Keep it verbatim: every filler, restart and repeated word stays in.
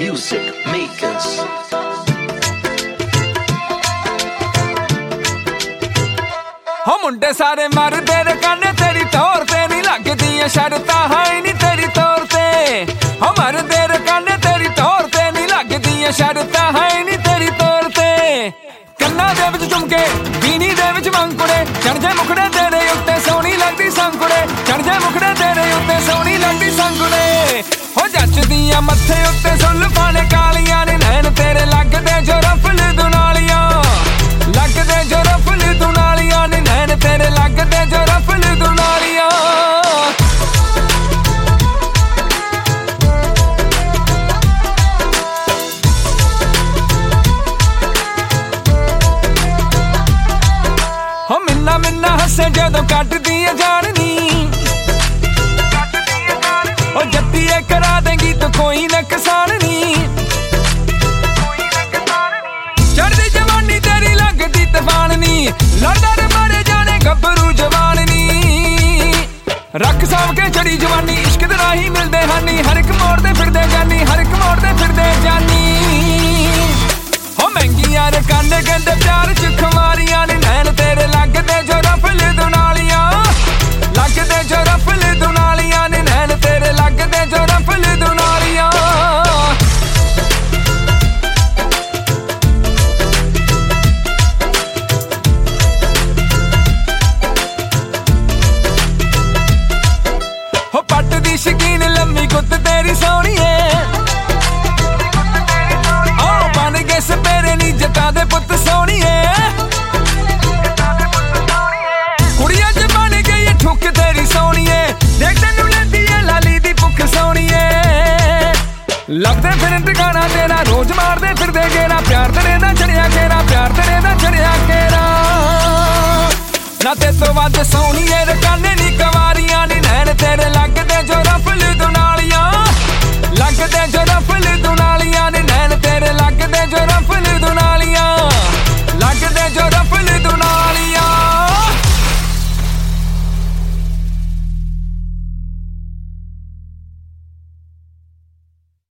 music makers. हो मुंडे सारे मर तेरे काने तेरी तौर ते नहीं लगदी शर्ता है नहीं तेरी तौर ते हो मर तेरे काने तेरी तौर ते नहीं लगदी शर्ता है नहीं तेरी तौर ते कन्ना दे विच झुमके बीनी दे विच मंकुड़े चढ़ जे मुखड़े तेरे उत्ते सोहनी लगदी संकुड़े चढ़ जे मुखड़े तेरे उत्ते सोहनी लगदी संकुड़े हो जचदियां मत्थे उत्ते सुल पाने कालियां ने नैन तेरे लगदे जो रफल दुनालियां लगदे जो रफल दुनालियां ने नैन तेरे लगदे जो रफल दुनालियां हो मिन्ना मिन्ना हसे जदों कटदी है जाननी ओ जत्तीए करा देंगी तो कोई न किसाननी चढ़दी जवानी तेरी लगदी तूफाननी लड़दा रे मारे जाने गब्बरू जवाननी रख साम के चढ़ी जवानी इश्क दे राही मिलदे हानी हर एक मोड़ ते फिरदे जानी हर एक मोड़ ते फिरदे जानी हो महंगियां रे कांडे कहंदे प्यार च खुमारियां ने नैन तेरे लगदे जो रफल दुनालियां लगदे जो रफल दुनालियां ने नैन तेरे लगदे जो रफल दुनालियां हो पट दी शकीन लम्मी गुत्त तेरी सोहनी है ओ बन गए सपेरे नी जटा दे पुत्त सोहनी है कुड़िया च बन गई ठुक तेरी सोहनी है देख तेनू लैंदी है लाली दी भुख सोहनी है लगदे फिर टकाना तेरा रोज मारदे फिरदे गेरा प्यार तेरे दा चढ़िया केरा प्यार तेरे दा चढ़िया केरा ना ते तो वध सोहनी है काने नी कवारियां नी नैन तेरे लगदे जो रफल दुनाली